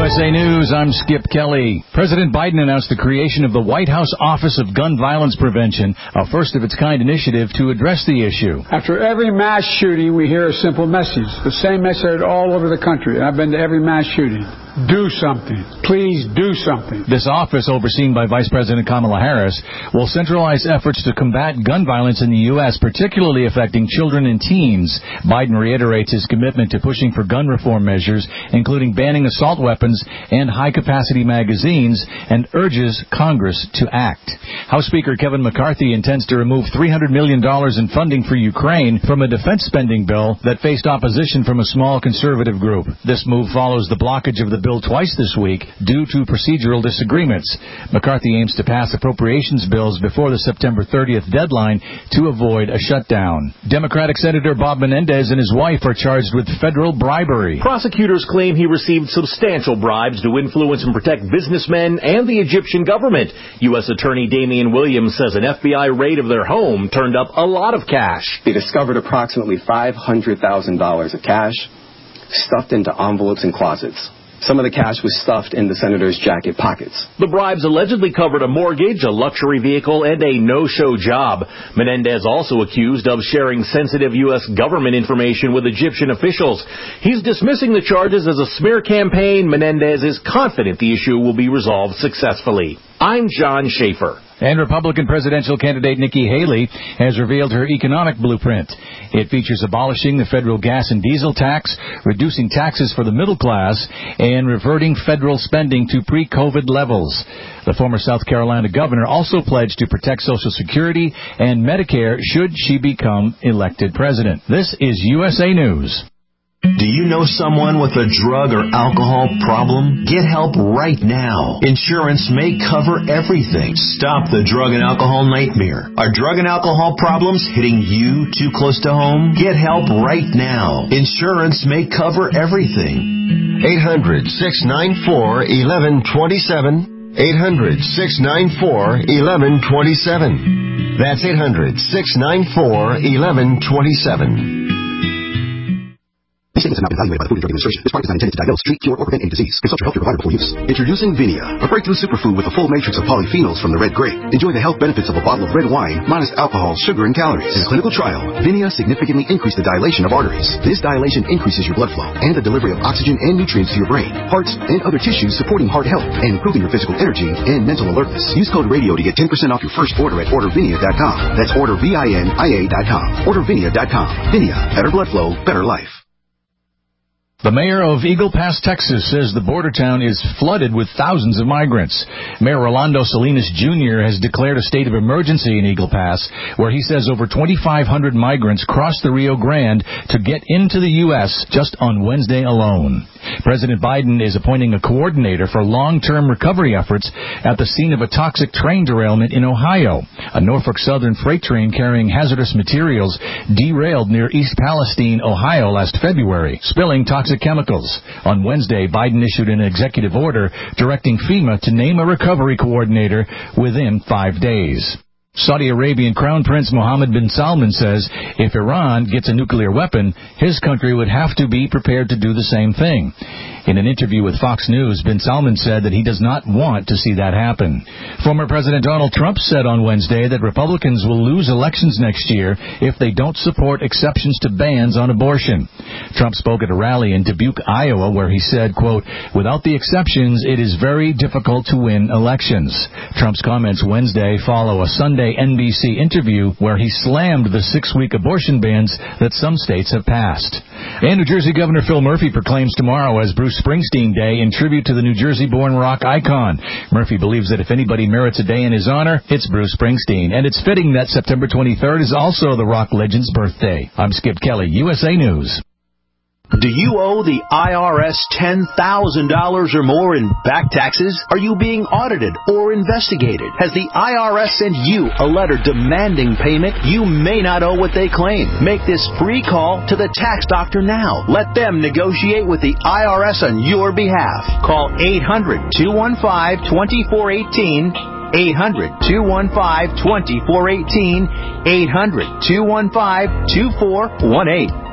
USA News, I'm Skip Kelly. President Biden announced the creation of the White House Office of Gun Violence Prevention, a first-of-its-kind initiative to address the issue. After every mass shooting, we hear a simple message, the same message all over the country. I've been to every mass shooting. Do something. Please do something. This office, overseen by Vice President Kamala Harris, will centralize efforts to combat gun violence in the U.S., particularly affecting children and teens. Biden reiterates his commitment to pushing for gun reform measures, including banning assault weapons and high-capacity magazines, and urges Congress to act. House Speaker Kevin McCarthy intends to remove $300 million in funding for Ukraine from a defense spending bill that faced opposition from a small conservative group. This move follows the blockage of the bill twice this week due to procedural disagreements. McCarthy aims to pass appropriations bills before the September 30th deadline to avoid a shutdown. Democratic Senator Bob Menendez and his wife are charged with federal bribery. Prosecutors claim he received substantial bribes to influence and protect businessmen and the Egyptian government. U.S. Attorney Damian Williams says an FBI raid of their home turned up a lot of cash. They discovered approximately $500,000 of cash stuffed into envelopes and closets. Some of the cash was stuffed in the senator's jacket pockets. The bribes allegedly covered a mortgage, a luxury vehicle, and a no-show job. Menendez also accused of sharing sensitive U.S. government information with Egyptian officials. He's dismissing the charges as a smear campaign. Menendez is confident the issue will be resolved successfully. I'm John Schaefer. And Republican presidential candidate Nikki Haley has revealed her economic blueprint. It features abolishing the federal gas and diesel tax, reducing taxes for the middle class, and reverting federal spending to pre-COVID levels. The former South Carolina governor also pledged to protect Social Security and Medicare should she become elected president. This is USA News. Do you know someone with a drug or alcohol problem? Get help right now. Insurance may cover everything. Stop the drug and alcohol nightmare. Are drug and alcohol problems hitting you too close to home? Get help right now. Insurance may cover everything. 800-694-1127. 800-694-1127. That's 800-694-1127. These statements have not been evaluated by the Food and Drug Administration. This product is not intended to diagnose, treat, cure, or prevent any disease. Consult your healthcare provider before use. Introducing Vinia, a breakthrough superfood with a full matrix of polyphenols from the red grape. Enjoy the health benefits of a bottle of red wine, minus alcohol, sugar, and calories. In a clinical trial, Vinia significantly increased the dilation of arteries. This dilation increases your blood flow and the delivery of oxygen and nutrients to your brain, hearts, and other tissues, supporting heart health and improving your physical energy and mental alertness. Use code RADIO to get 10% off your first order at ordervinia.com. That's ordervinia.com. Ordervinia.com. Vinia, better blood flow, better life. The mayor of Eagle Pass, Texas, says the border town is flooded with thousands of migrants. Mayor Rolando Salinas Jr. has declared a state of emergency in Eagle Pass, where he says over 2,500 migrants crossed the Rio Grande to get into the U.S. just on Wednesday alone. President Biden is appointing a coordinator for long-term recovery efforts at the scene of a toxic train derailment in Ohio. A Norfolk Southern freight train carrying hazardous materials derailed near East Palestine, Ohio last February, spilling toxic chemicals. On Wednesday, Biden issued an executive order directing FEMA to name a recovery coordinator within 5 days. Saudi Arabian Crown Prince Mohammed bin Salman says if Iran gets a nuclear weapon, his country would have to be prepared to do the same thing. In an interview with Fox News, bin Salman said that he does not want to see that happen. Former President Donald Trump said on Wednesday that Republicans will lose elections next year if they don't support exceptions to bans on abortion. Trump spoke at a rally in Dubuque, Iowa, where he said, quote, "Without the exceptions, it is very difficult to win elections." Trump's comments Wednesday follow a Sunday NBC interview where he slammed the 6-week abortion bans that some states have passed. And New Jersey Governor Phil Murphy proclaims tomorrow as Bruce Springsteen Day in tribute to the New Jersey-born rock icon. Murphy believes that if anybody merits a day in his honor, it's Bruce Springsteen. And it's fitting that September 23rd is also the rock legend's birthday. I'm Skip Kelly, USA News. Do you owe the IRS $10,000 or more in back taxes? Are you being audited or investigated? Has the IRS sent you a letter demanding payment? You may not owe what they claim. Make this free call to the tax doctor now. Let them negotiate with the IRS on your behalf. Call 800-215-2418. 800-215-2418. 800-215-2418.